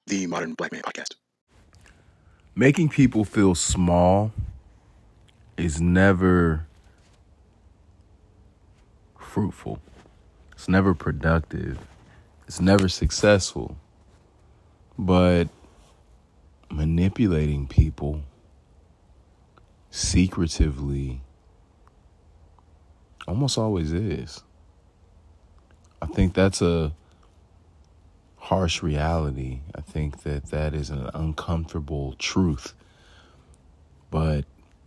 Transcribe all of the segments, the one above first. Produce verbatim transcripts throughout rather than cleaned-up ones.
the Modern Black Man Podcast. Making people feel small is never fruitful. It's never productive. It's never successful. But manipulating people secretively almost always is. I think that's a harsh reality. I think that that is an uncomfortable truth. But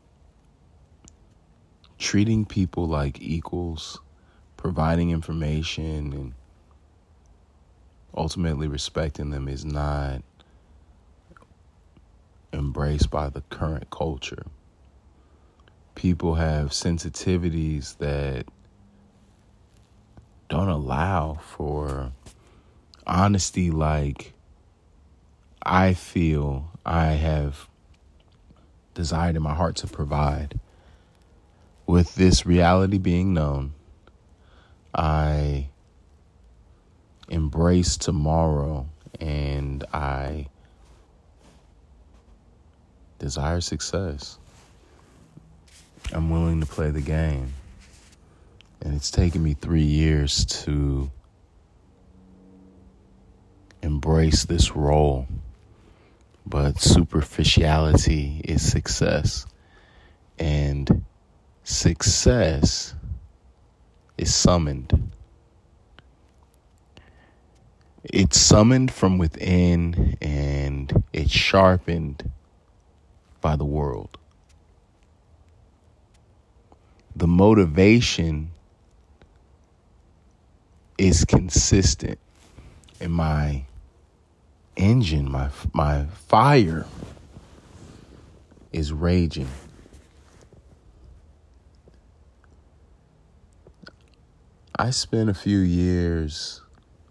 treating people like equals, providing information, and ultimately respecting them is not embraced by the current culture. People have sensitivities that don't allow for honesty like I feel I have desired in my heart to provide. With this reality being known, I embrace tomorrow and I desire success. I'm willing to play the game. And it's taken me three years to embrace this role. But superficiality is success. And success is summoned. It's summoned from within and it's sharpened by the world. The motivation is consistent, and my engine, my my fire is raging. I spent a few years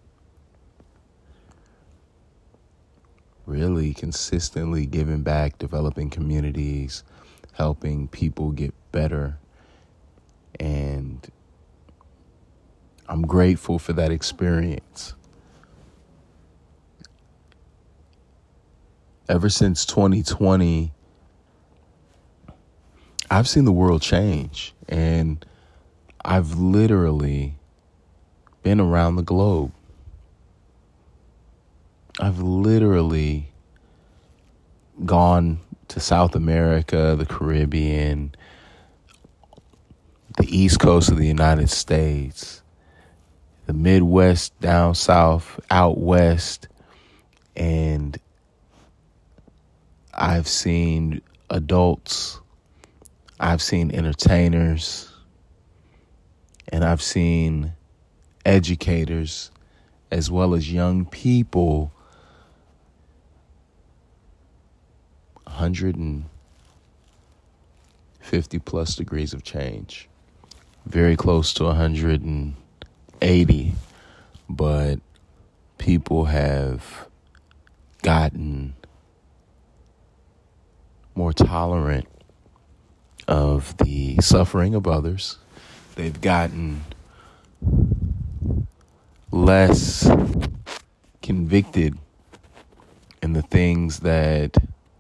really consistently giving back, developing communities, helping people get better. And I'm grateful for that experience. Ever since twenty twenty, I've seen the world change. And I've literally been around the globe. I've literally gone to South America, the Caribbean, the East Coast of the United States, the Midwest, down south, out west, and I've seen adults, I've seen entertainers, and I've seen educators, as well as young people, one hundred fifty plus degrees of change. Very close to one hundred eighty, but people have gotten more tolerant of the suffering of others. They've gotten less convicted in the things that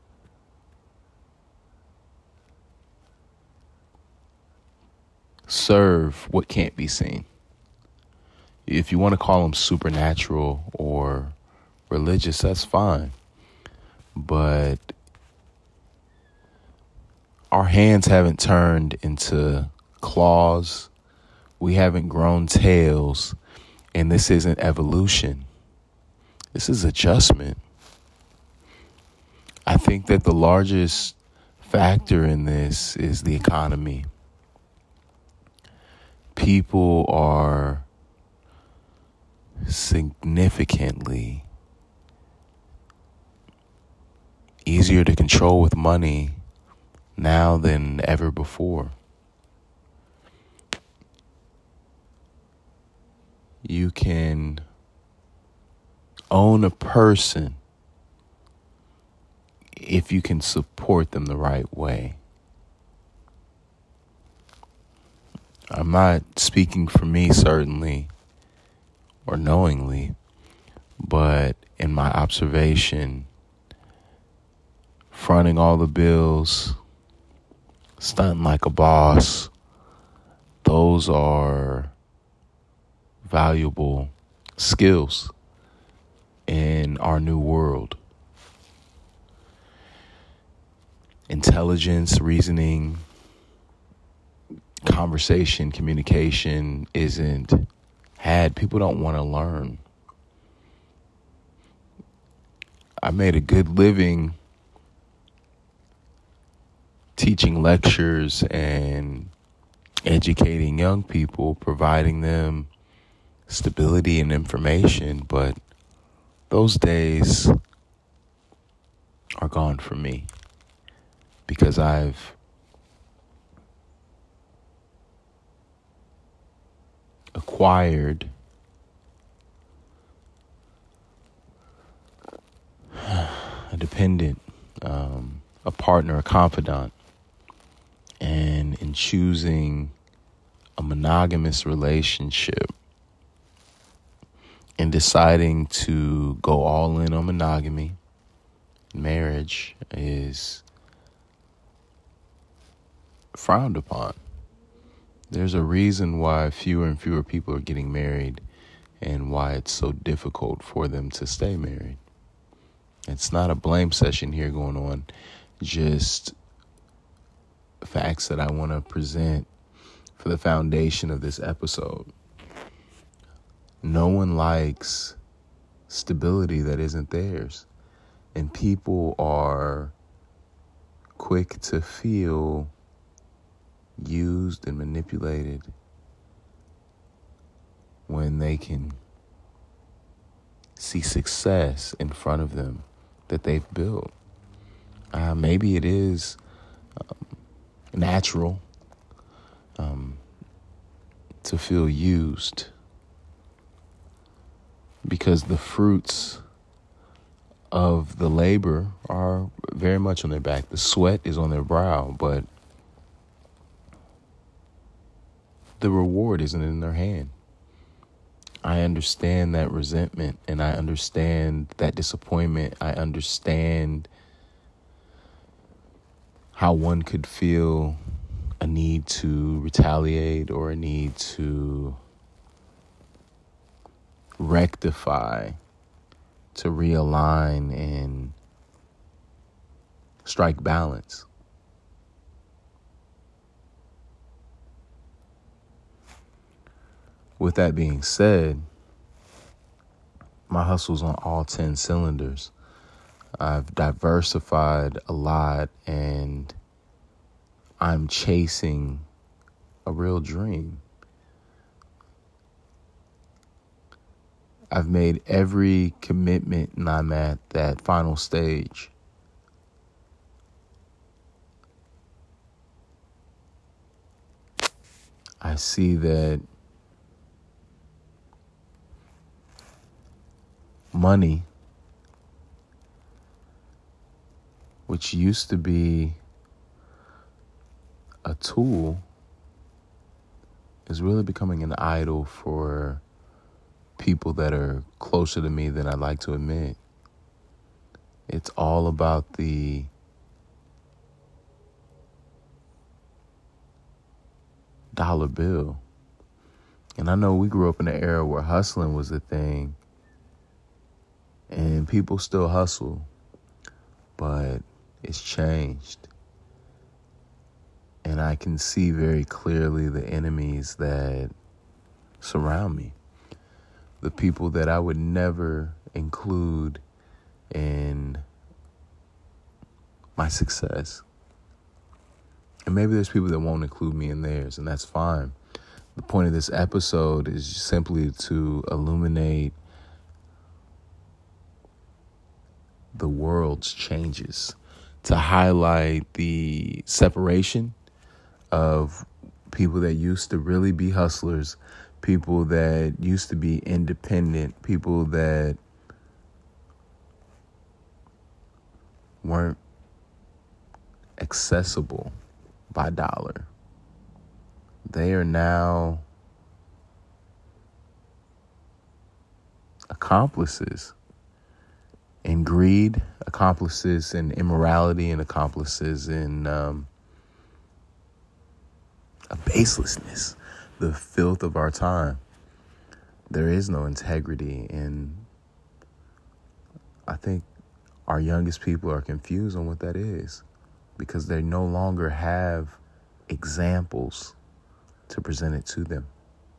serve what can't be seen. If you want to call them supernatural or religious, that's fine. But our hands haven't turned into claws. We haven't grown tails. And this isn't evolution. This is adjustment. I think that the largest factor in this is the economy. People are significantly easier to control with money now than ever before. You can own a person if you can support them the right way. I'm not speaking for me, certainly, or knowingly, But in my observation, fronting all the bills, stunting like a boss, those are valuable skills in our new world. Intelligence, reasoning, conversation, communication isn't had. People don't want to learn. I made a good living teaching lectures and educating young people, providing them stability and information, but those days are gone for me because I've acquired a dependent, um, a partner, a confidant, and in choosing a monogamous relationship and deciding to go all in on monogamy, marriage is frowned upon. There's a reason why fewer and fewer people are getting married and why it's so difficult for them to stay married. It's not a blame session here going on, just facts that I want to present for the foundation of this episode. No one likes stability that isn't theirs. And people are quick to feel used and manipulated when they can see success in front of them that they've built. Uh, maybe it is um, natural um, to feel used because the fruits of the labor are very much on their back. The sweat is on their brow, but the reward isn't in their hand. I understand that resentment and I understand that disappointment. I understand how one could feel a need to retaliate or a need to rectify, to realign and strike balance. With that being said, my hustle's on all ten cylinders. I've diversified a lot and I'm chasing a real dream. I've made every commitment and I'm at that final stage. I see that money, which used to be a tool, is really becoming an idol for people that are closer to me than I'd like to admit. It's all about the dollar bill. And I know we grew up in an era where hustling was a thing and people still hustle, but it's changed. And I can see very clearly the enemies that surround me. The people that I would never include in my success. And maybe there's people that won't include me in theirs, and that's fine. The point of this episode is simply to illuminate the world's changes, to highlight the separation of people that used to really be hustlers, people that used to be independent, people that weren't accessible by dollar. They are now a accomplices in greed, accomplices in immorality, and accomplices in um, a baselessness, the filth of our time. There is no integrity, and I think our youngest people are confused on what that is because they no longer have examples to present it to them.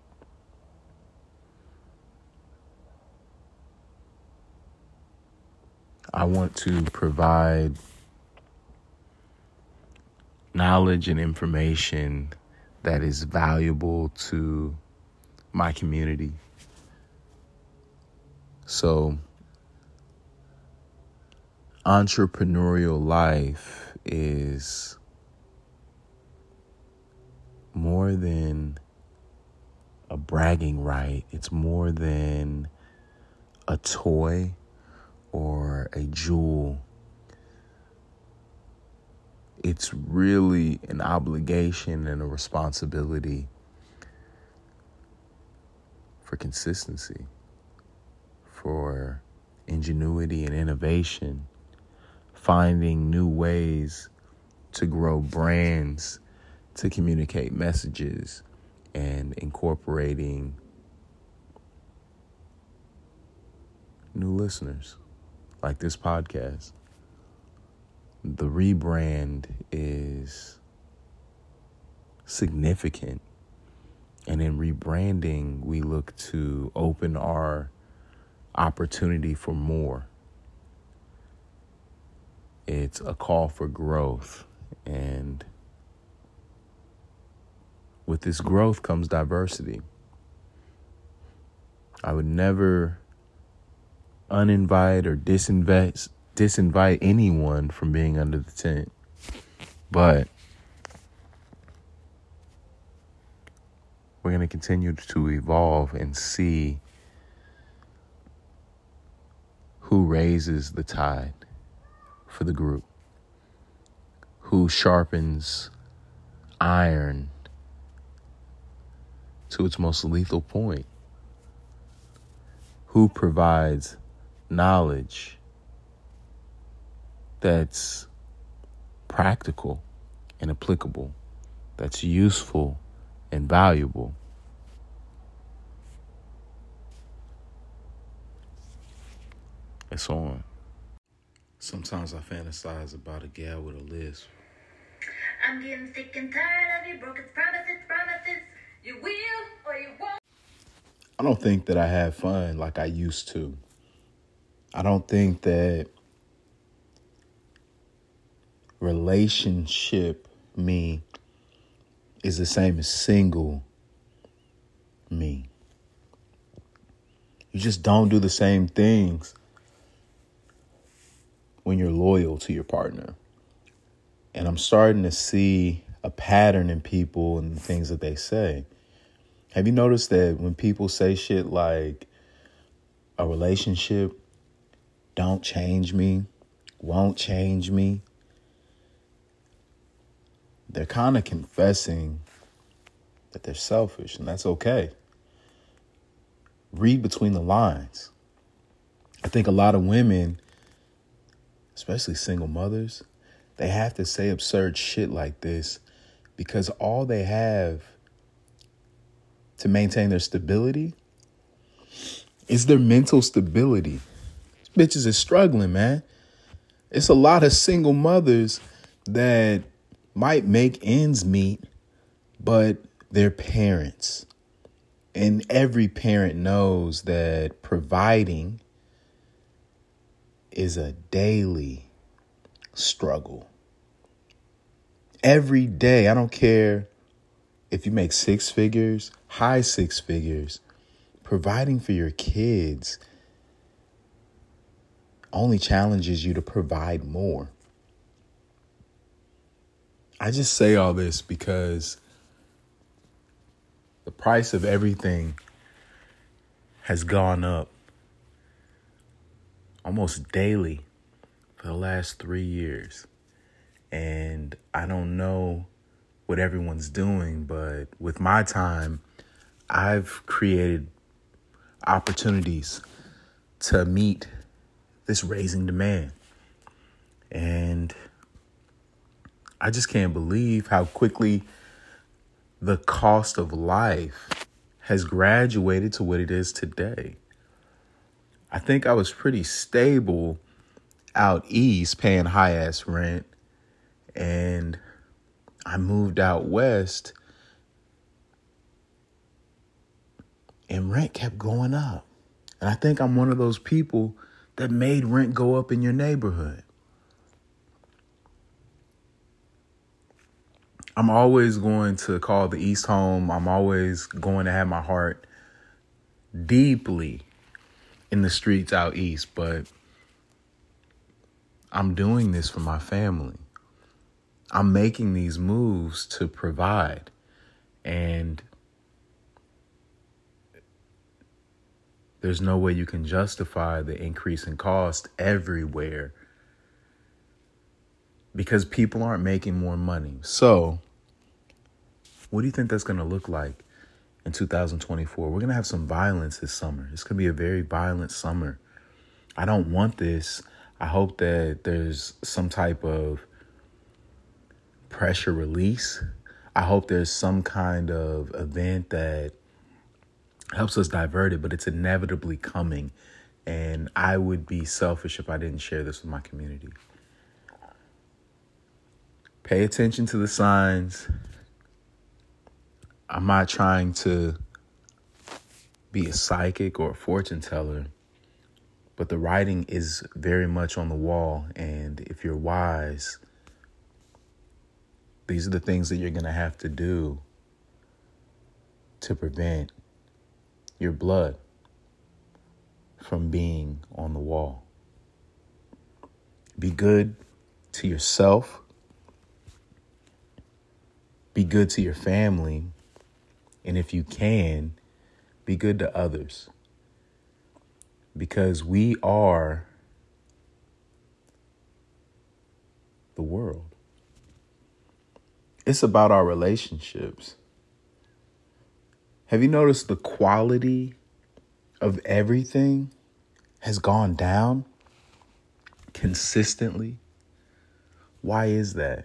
I want to provide knowledge and information that is valuable to my community. So, entrepreneurial life is more than a bragging right. It's more than a toy or a jewel. It's really an obligation and a responsibility for consistency, for ingenuity and innovation, finding new ways to grow brands, to communicate messages, and incorporating new listeners like this podcast. The rebrand is significant. And in rebranding, we look to open our opportunity for more. It's a call for growth. And with this growth comes diversity. I would never uninvite or disinvite, disinvite anyone from being under the tent. But we're going to continue to evolve and see who raises the tide for the group, who sharpens iron to its most lethal point, who provides knowledge that's practical and applicable, that's useful and valuable. It's on. Sometimes I fantasize about a gal with a lisp. I'm getting sick and tired of your broken promises, promises. You will or you won't. I don't think that I have fun like I used to. I don't think that relationship me is the same as single me. You just don't do the same things when you're loyal to your partner. And I'm starting to see a pattern in people and the things that they say. Have you noticed that when people say shit like a relationship don't change me, won't change me, they're kind of confessing that they're selfish, and that's okay. Read between the lines. I think a lot of women, especially single mothers, they have to say absurd shit like this because all they have to maintain their stability is their mental stability. These bitches are struggling, man. It's a lot of single mothers that might make ends meet, but they're parents. And every parent knows that providing is a daily struggle. Every day, I don't care if you make six figures, high six figures, providing for your kids only challenges you to provide more. I just say all this because the price of everything has gone up almost daily for the last three years. And I don't know what everyone's doing, but with my time, I've created opportunities to meet this raising demand. And I just can't believe how quickly the cost of life has graduated to what it is today. I think I was pretty stable out east paying high ass rent, and I moved out west and rent kept going up. And I think I'm one of those people that made rent go up in your neighborhood. I'm always going to call the East home. I'm always going to have my heart deeply in the streets out east, but I'm doing this for my family. I'm making these moves to provide, and there's no way you can justify the increase in cost everywhere because people aren't making more money. So what do you think that's going to look like in two thousand twenty-four? We're going to have some violence this summer. It's going to be a very violent summer. I don't want this. I hope that there's some type of pressure release. I hope there's some kind of event that helps us divert it, but it's inevitably coming. And I would be selfish if I didn't share this with my community. Pay attention to the signs. I'm not trying to be a psychic or a fortune teller, but the writing is very much on the wall. And if you're wise, these are the things that you're going to have to do to prevent your blood from being on the wall. Be good to yourself. Be good to your family. And if you can, be good to others. Because we are the world. It's about our relationships. Have you noticed the quality of everything has gone down consistently? Why is that?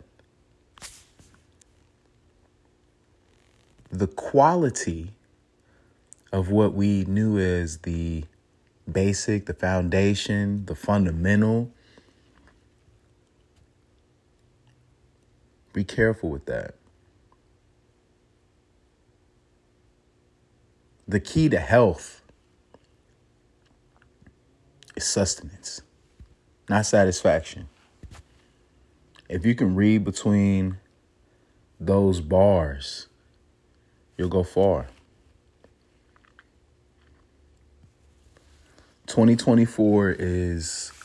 The quality of what we knew as the basic, the foundation, the fundamental. Be careful with that. The key to health is sustenance, not satisfaction. If you can read between those bars, you'll go far. twenty twenty-four is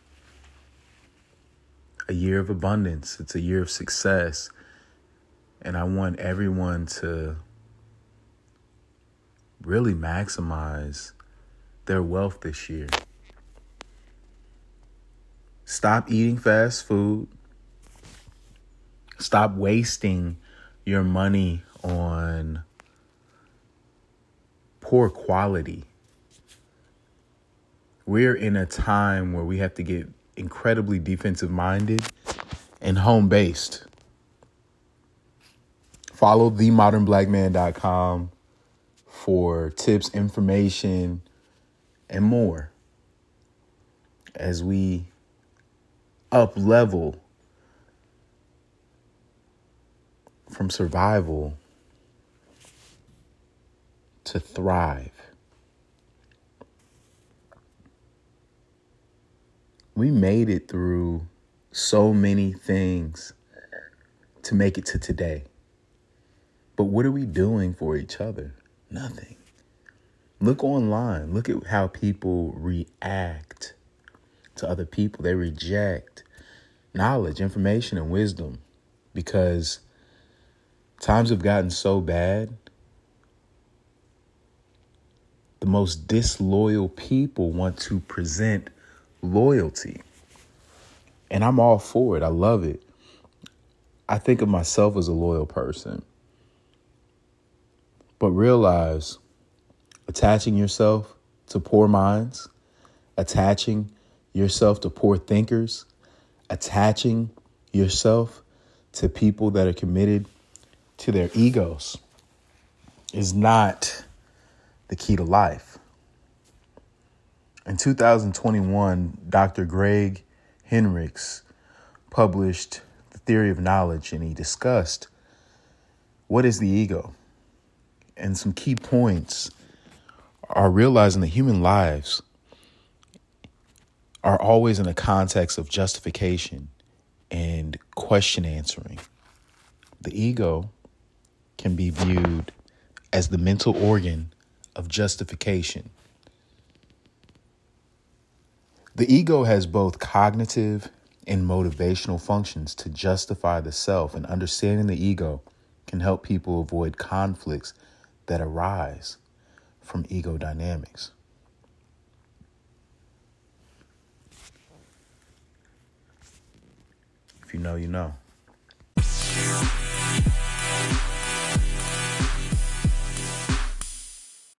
a year of abundance. It's a year of success. And I want everyone to really maximize their wealth this year. Stop eating fast food. Stop wasting your money on poor quality. We're in a time where we have to get incredibly defensive minded and home based. Follow the modern black man dot com for tips, information, and more as we up level from survival to thrive. We made it through so many things to make it to today. But what are we doing for each other? Nothing. Look online. Look at how people react to other people. They reject knowledge, information, and wisdom because times have gotten so bad. The most disloyal people want to present loyalty. And I'm all for it. I love it. I think of myself as a loyal person. But realize attaching yourself to poor minds attaching yourself to poor thinkers, attaching yourself to people that are committed to their egos is not the key to life. In two thousand twenty-one, Doctor Greg Henricks published The Theory of Knowledge, and he discussed what is the ego. And some key points are realizing that human lives are always in a context of justification and question answering. The ego can be viewed as the mental organ of justification. The ego has both cognitive and motivational functions to justify the self, and understanding the ego can help people avoid conflicts that arise from ego dynamics. If you know, you know.